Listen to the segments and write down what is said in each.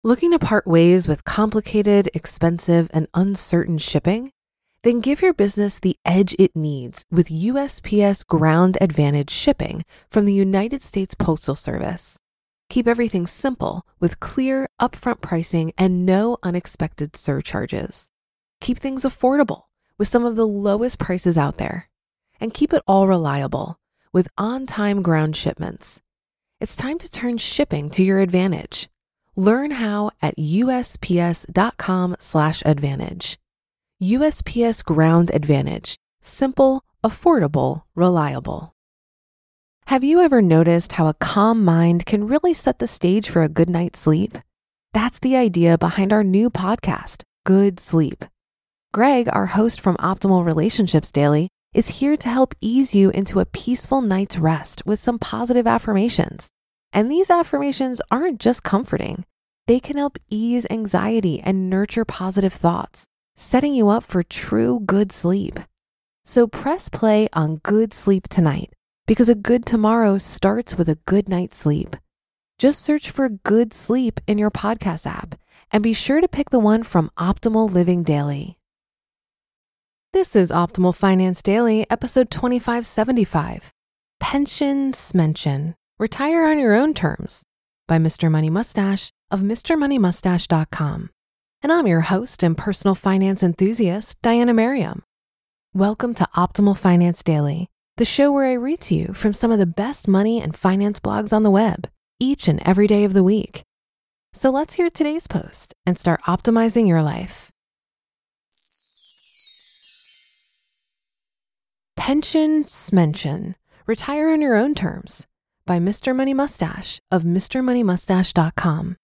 Looking to part ways with complicated, expensive, and uncertain shipping? Then give your business the edge it needs with USPS Ground Advantage shipping from the United States Postal Service. Keep everything simple with clear, upfront pricing and no unexpected surcharges. Keep things affordable with some of the lowest prices out there. And keep it all reliable with on-time ground shipments. It's time to turn shipping to your advantage. Learn how at USPS.com/advantage. USPS Ground Advantage. Simple, affordable, reliable. Have you ever noticed how a calm mind can really set the stage for a good night's sleep? That's the idea behind our new podcast, Good Sleep. Greg, our host from Optimal Relationships Daily, is here to help ease you into a peaceful night's rest with some positive affirmations. And these affirmations aren't just comforting. They can help ease anxiety and nurture positive thoughts, setting you up for true good sleep. So press play on Good Sleep tonight, because a good tomorrow starts with a good night's sleep. Just search for Good Sleep in your podcast app and be sure to pick the one from Optimal Living Daily. This is Optimal Finance Daily, episode 2575, Pension Smention. Retire on your own terms, by Mr. Money Mustache of MrMoneyMustache.com. And I'm your host and personal finance enthusiast, Diana Merriam. Welcome to Optimal Finance Daily, the show where I read to you from some of the best money and finance blogs on the web, each and every day of the week. So let's hear today's post and start optimizing your life. Pension Smention. Retire on your own terms, by Mr. Money Mustache of MrMoneyMustache.com.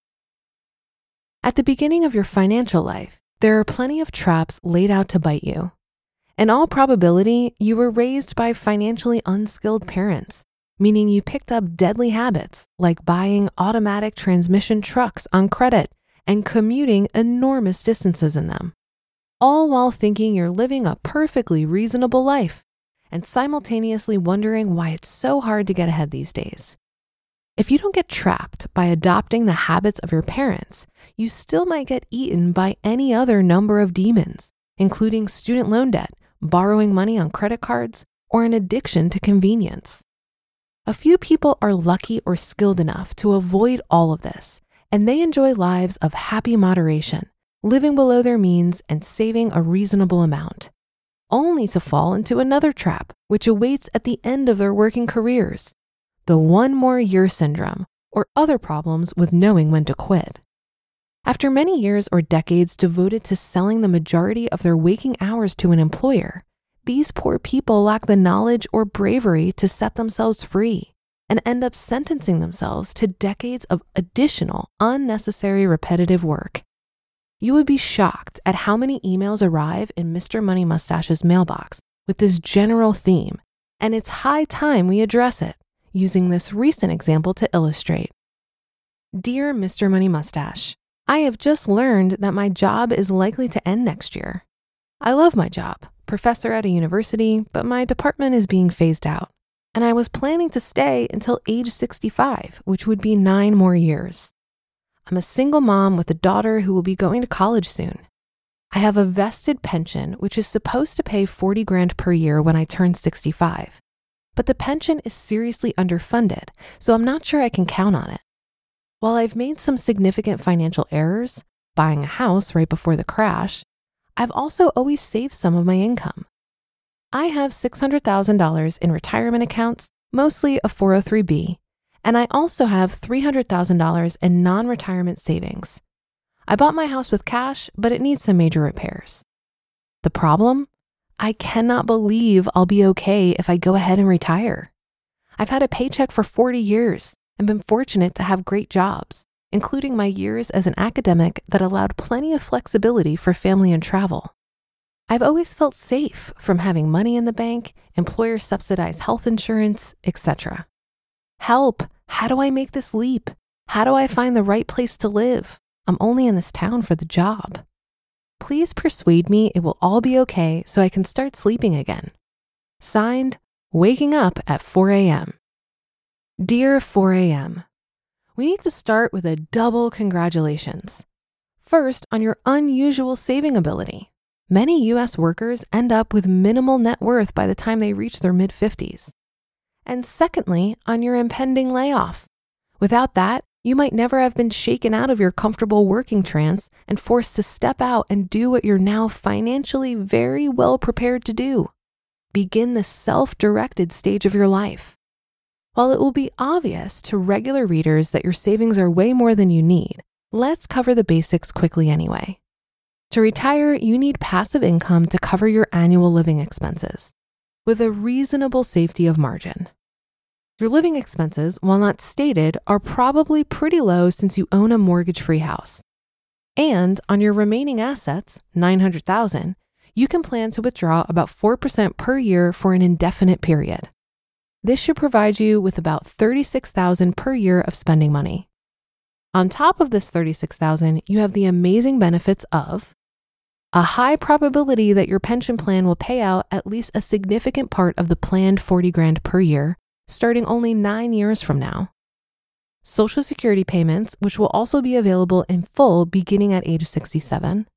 At the beginning of your financial life, there are plenty of traps laid out to bite you. In all probability, you were raised by financially unskilled parents, meaning you picked up deadly habits like buying automatic transmission trucks on credit and commuting enormous distances in them, all while thinking you're living a perfectly reasonable life and simultaneously wondering why it's so hard to get ahead these days. If you don't get trapped by adopting the habits of your parents, you still might get eaten by any other number of demons, including student loan debt, borrowing money on credit cards, or an addiction to convenience. A few people are lucky or skilled enough to avoid all of this, and they enjoy lives of happy moderation, living below their means and saving a reasonable amount, only to fall into another trap, which awaits at the end of their working careers, the one more year syndrome, or other problems with knowing when to quit. After many years or decades devoted to selling the majority of their waking hours to an employer, these poor people lack the knowledge or bravery to set themselves free and end up sentencing themselves to decades of additional, unnecessary repetitive work. You would be shocked at how many emails arrive in Mr. Money Mustache's mailbox with this general theme, and it's high time we address it, using this recent example to illustrate. Dear Mr. Money Mustache, I have just learned that my job is likely to end next year. I love my job, professor at a university, but my department is being phased out, and I was planning to stay until age 65, which would be 9 more years. I'm a single mom with a daughter who will be going to college soon. I have a vested pension, which is supposed to pay $40,000 per year when I turn 65. But the pension is seriously underfunded, so I'm not sure I can count on it. While I've made some significant financial errors, buying a house right before the crash, I've also always saved some of my income. I have $600,000 in retirement accounts, mostly a 403(b), and I also have $300,000 in non-retirement savings. I bought my house with cash, but it needs some major repairs. The problem? I cannot believe I'll be okay if I go ahead and retire. I've had a paycheck for 40 years and been fortunate to have great jobs, including my years as an academic that allowed plenty of flexibility for family and travel. I've always felt safe from having money in the bank, employer-subsidized health insurance, etc. Help! How do I make this leap? How do I find the right place to live? I'm only in this town for the job. Please persuade me it will all be okay so I can start sleeping again. Signed, Waking Up at 4 a.m. Dear 4 a.m., we need to start with a double congratulations. First, on your unusual saving ability. Many US workers end up with minimal net worth by the time they reach their mid-50s. And secondly, on your impending layoff. Without that, you might never have been shaken out of your comfortable working trance and forced to step out and do what you're now financially very well prepared to do. Begin the self-directed stage of your life. While it will be obvious to regular readers that your savings are way more than you need, let's cover the basics quickly anyway. To retire, you need passive income to cover your annual living expenses, with a reasonable safety of margin. Your living expenses, while not stated, are probably pretty low since you own a mortgage-free house. And on your remaining assets, $900,000, you can plan to withdraw about 4% per year for an indefinite period. This should provide you with about $36,000 per year of spending money. On top of this $36,000, you have the amazing benefits of a high probability that your pension plan will pay out at least a significant part of the planned $40,000 per year, starting only 9 years from now. Social Security payments, which will also be available in full beginning at age 67.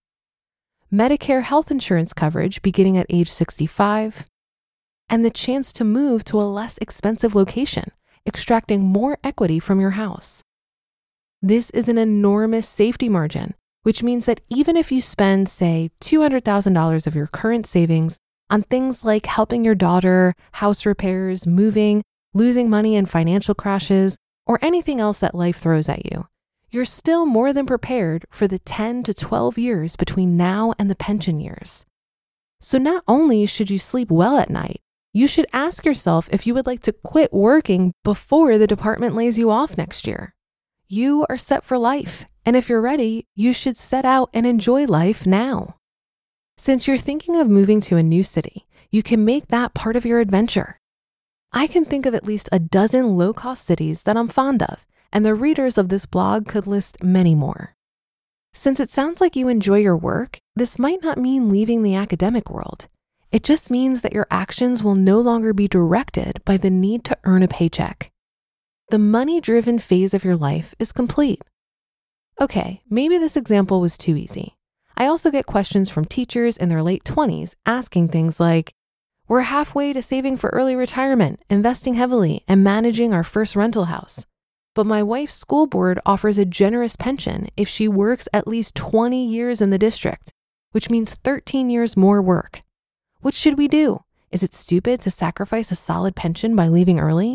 Medicare health insurance coverage beginning at age 65. And the chance to move to a less expensive location, extracting more equity from your house. This is an enormous safety margin, which means that even if you spend, say, $200,000 of your current savings on things like helping your daughter, house repairs, moving, losing money in financial crashes, or anything else that life throws at you, you're still more than prepared for the 10 to 12 years between now and the pension years. So not only should you sleep well at night, you should ask yourself if you would like to quit working before the department lays you off next year. You are set for life, and if you're ready, you should set out and enjoy life now. Since you're thinking of moving to a new city, you can make that part of your adventure. I can think of at least a dozen low-cost cities that I'm fond of, and the readers of this blog could list many more. Since it sounds like you enjoy your work, this might not mean leaving the academic world. It just means that your actions will no longer be directed by the need to earn a paycheck. The money-driven phase of your life is complete. Okay, maybe this example was too easy. I also get questions from teachers in their late 20s asking things like, we're halfway to saving for early retirement, investing heavily, and managing our first rental house. But my wife's school board offers a generous pension if she works at least 20 years in the district, which means 13 years more work. What should we do? Is it stupid to sacrifice a solid pension by leaving early?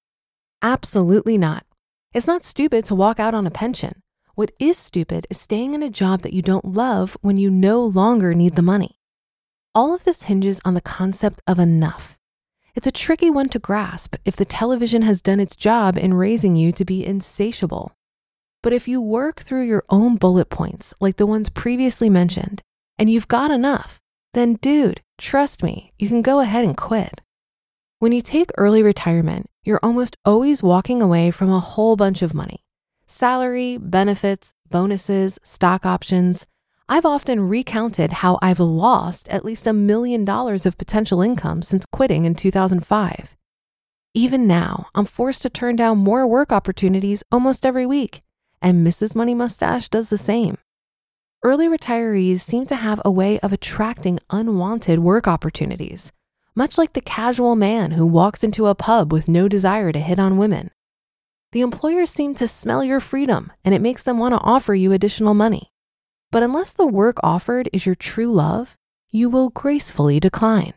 Absolutely not. It's not stupid to walk out on a pension. What is stupid is staying in a job that you don't love when you no longer need the money. All of this hinges on the concept of enough. It's a tricky one to grasp if the television has done its job in raising you to be insatiable. But if you work through your own bullet points, like the ones previously mentioned, and you've got enough, then dude, trust me, you can go ahead and quit. When you take early retirement, you're almost always walking away from a whole bunch of money. Salary, benefits, bonuses, stock options. I've often recounted how I've lost at least $1 million of potential income since quitting in 2005. Even now, I'm forced to turn down more work opportunities almost every week, and Mrs. Money Mustache does the same. Early retirees seem to have a way of attracting unwanted work opportunities, much like the casual man who walks into a pub with no desire to hit on women. The employers seem to smell your freedom, and it makes them want to offer you additional money. But unless the work offered is your true love, you will gracefully decline.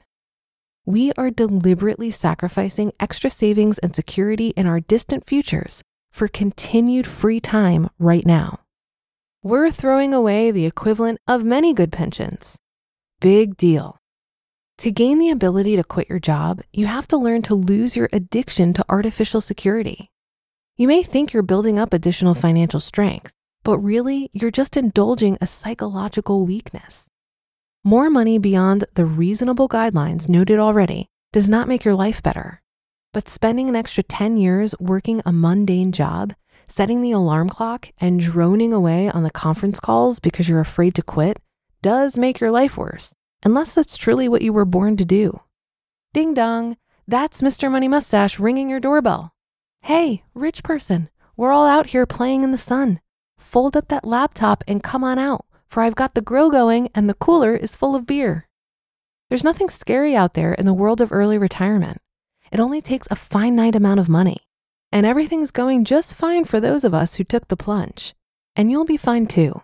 We are deliberately sacrificing extra savings and security in our distant futures for continued free time right now. We're throwing away the equivalent of many good pensions. Big deal. To gain the ability to quit your job, you have to learn to lose your addiction to artificial security. You may think you're building up additional financial strength, but really, you're just indulging a psychological weakness. More money beyond the reasonable guidelines noted already does not make your life better. But spending an extra 10 years working a mundane job, setting the alarm clock, and droning away on the conference calls because you're afraid to quit does make your life worse, unless that's truly what you were born to do. Ding dong, that's Mr. Money Mustache ringing your doorbell. Hey, rich person, We're all out here playing in the sun. Fold up that laptop and come on out, for I've got the grill going and the cooler is full of beer. There's nothing scary out there in the world of early retirement. It only takes a finite amount of money, and everything's going just fine for those of us who took the plunge. And you'll be fine too.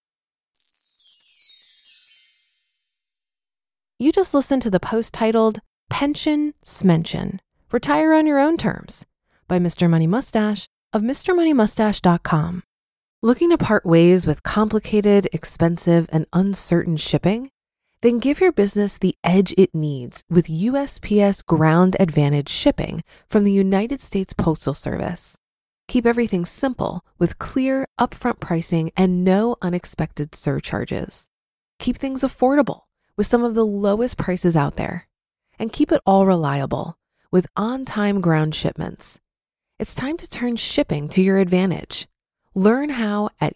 You just listened to the post titled Pension Smention, Retire on Your Own Terms by Mr. Money Mustache of MrMoneyMustache.com. Looking to part ways with complicated, expensive, and uncertain shipping? Then give your business the edge it needs with USPS Ground Advantage shipping from the United States Postal Service. Keep everything simple with clear, upfront pricing and no unexpected surcharges. Keep things affordable with some of the lowest prices out there. And keep it all reliable with on-time ground shipments. It's time to turn shipping to your advantage. Learn how at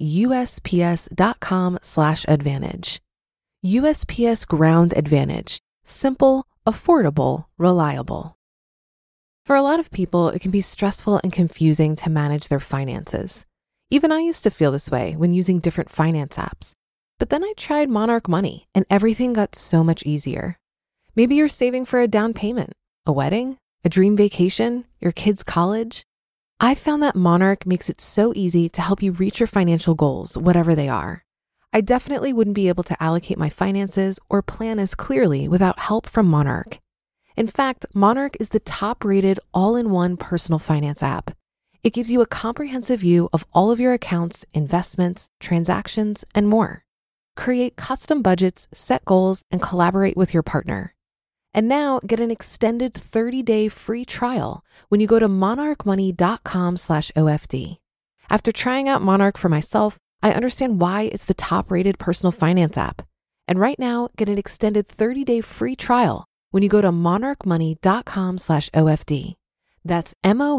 USPS.com/advantage. USPS Ground Advantage. Simple, affordable, reliable. For a lot of people, it can be stressful and confusing to manage their finances. Even I used to feel this way when using different finance apps. But then I tried Monarch Money and everything got so much easier. Maybe you're saving for a down payment, a wedding, a dream vacation, your kids' college. I found that Monarch makes it so easy to help you reach your financial goals, whatever they are. I definitely wouldn't be able to allocate my finances or plan as clearly without help from Monarch. In fact, Monarch is the top-rated all-in-one personal finance app. It gives you a comprehensive view of all of your accounts, investments, transactions, and more. Create custom budgets, set goals, and collaborate with your partner. And now get an extended 30-day free trial when you go to monarchmoney.com/OFD. After trying out Monarch for myself, I understand why it's the top-rated personal finance app. And right now, get an extended 30-day free trial when you go to monarchmoney.com/OFD. That's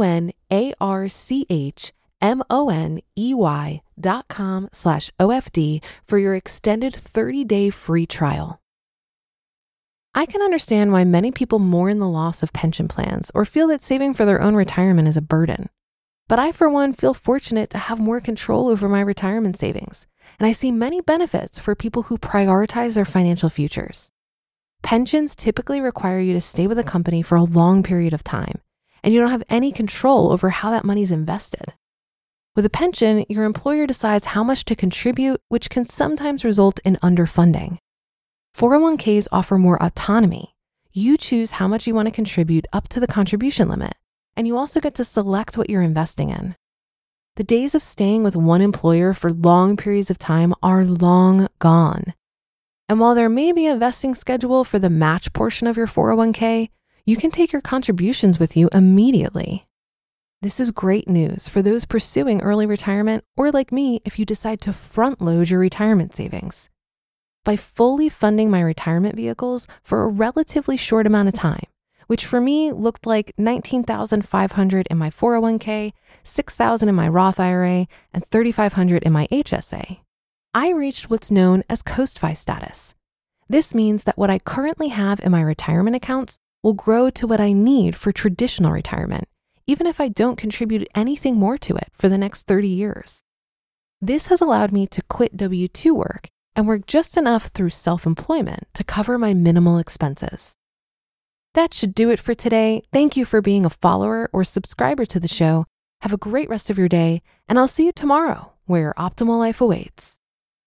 monarchmoney.com/OFD for your extended 30-day free trial. I can understand why many people mourn the loss of pension plans or feel that saving for their own retirement is a burden. But I, for one, feel fortunate to have more control over my retirement savings, and I see many benefits for people who prioritize their financial futures. Pensions typically require you to stay with a company for a long period of time, and you don't have any control over how that money's invested. With a pension, your employer decides how much to contribute, which can sometimes result in underfunding. 401ks offer more autonomy. You choose how much you want to contribute up to the contribution limit, and you also get to select what you're investing in. The days of staying with one employer for long periods of time are long gone. And while there may be a vesting schedule for the match portion of your 401k, you can take your contributions with you immediately. This is great news for those pursuing early retirement, or like me, if you decide to front load your retirement savings. By fully funding my retirement vehicles for a relatively short amount of time, which for me looked like $19,500 in my 401k, $6,000 in my Roth IRA, and $3,500 in my HSA, I reached what's known as Coast-Fi status. This means that what I currently have in my retirement accounts will grow to what I need for traditional retirement, even if I don't contribute anything more to it for the next 30 years. This has allowed me to quit W-2 work and work just enough through self-employment to cover my minimal expenses. That should do it for today. Thank you for being a follower or subscriber to the show. Have a great rest of your day, and I'll see you tomorrow where your optimal life awaits.